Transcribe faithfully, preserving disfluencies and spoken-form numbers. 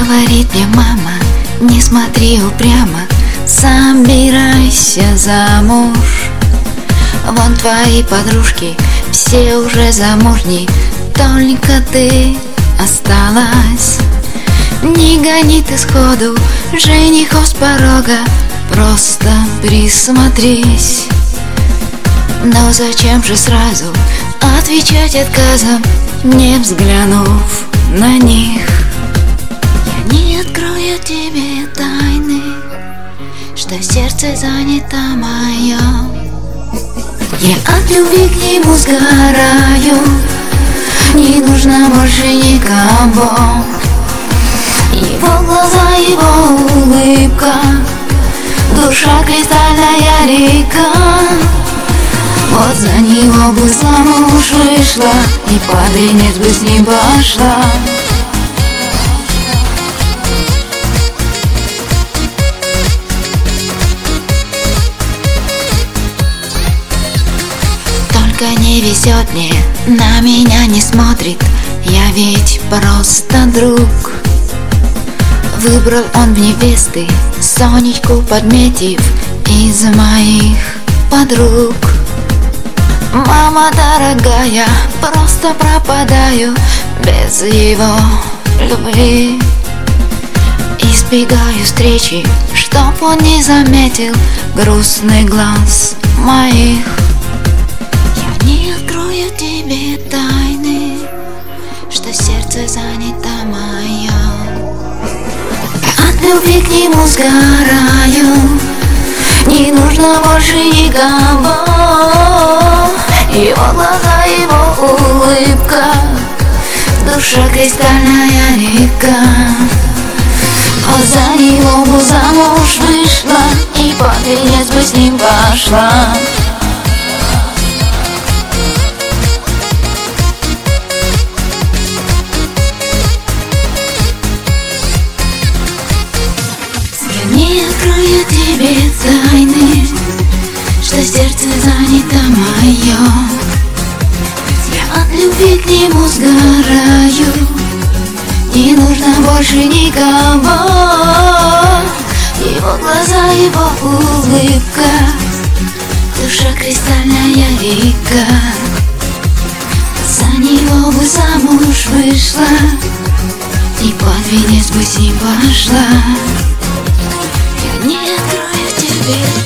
Говорит мне мама, не смотри упрямо, собирайся замуж. Вон твои подружки, все уже замужней, только ты осталась. Не гони ты сходу женихов с порога, просто присмотрись. Но зачем же сразу отвечать отказом, не взглянув на них? Я не открою тебе тайны, что сердце занято мое. Я от любви к нему сгораю, не нужно больше никого. Его глаза, его улыбка, душа кристальная река. Вот за него бы замуж вышла, и под венец бы с ним пошла. Только не везет мне, на меня не смотрит, я ведь просто друг. Выбрал он в невесты Сонечку, подметив из моих подруг. Мама дорогая, просто пропадаю без его любви. Избегаю встречи, чтоб он не заметил грустный глаз моих. Я не открою тебе тайны, что сердце занято мое. От любви к нему сгораю, не нужно больше никого. Его глаза, его улыбка, душа кристальная река. Вот за него бы замуж вышла, и под венец бы с ним пошла. Я не открою тебе тайны, что сердце занято мое. Я от любви к нему сгораю, не нужно больше никого. Его глаза, его улыбка, душа кристальная река. За него бы замуж вышла, и под венец бы с ним пошла. Я не открою тебе